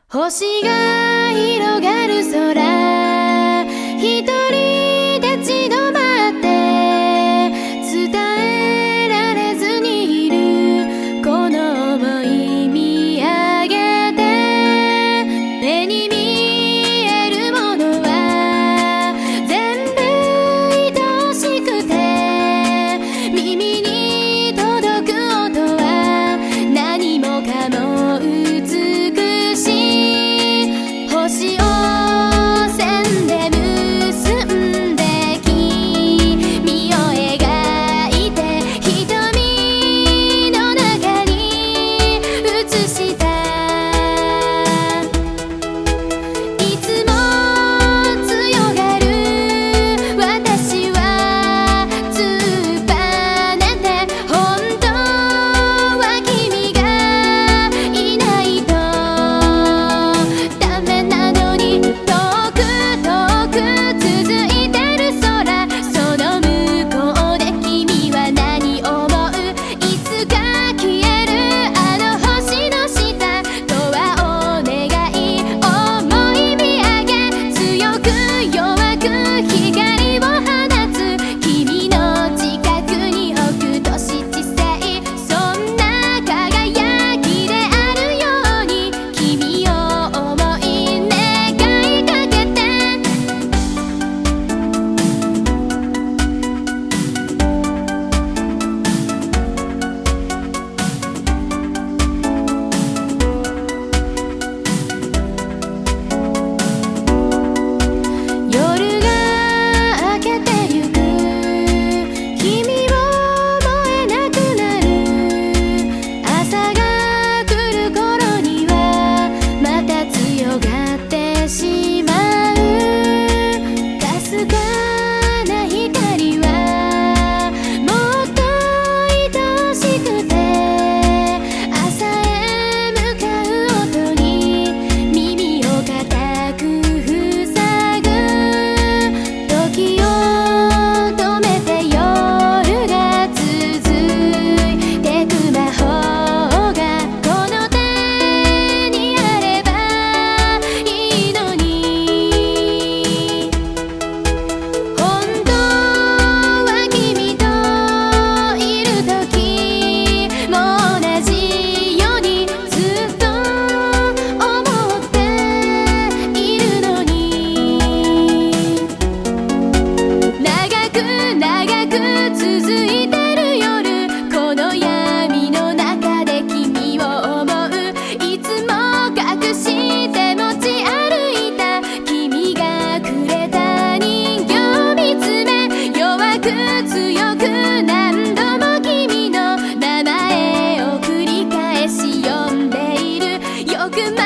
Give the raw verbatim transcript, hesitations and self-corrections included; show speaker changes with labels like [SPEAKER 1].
[SPEAKER 1] 星が広がる空、一人立ち止まって伝えられずにいるこの想い見上げて、目に見えるものは全部愛しくて、耳に届く音は何もかも美しい。星を線で結んで君を描いて瞳の中に映した。いつも強がる私は突っぱねて、本当は君がいないとダメなのに、遠く遠く続いてる空、その向こうで君は何思う？いつか消えるあの星の下とはお願い、思い見上げ、強く弱く光を放つ。君の近くに北斗七星、そんな輝きであるように君を思い願いかけて。夜が明けてゆく、君を思えなくなる。朝が来る頃にはまた強がってしまう。かすかな光はもっと愛しくて、朝へ向かう音に耳を固く塞ぐ。時を止めて夜が続いてく魔法がこの手にあればいいのに、本当は君といる時も同じようにずっと思っているのに、長く長く続いてる夜、この闇の中で君を思う。いつも隠して持ち歩いた君がくれた人形を見つめ、弱く強く何度も君の名前を繰り返し呼んでいる。よく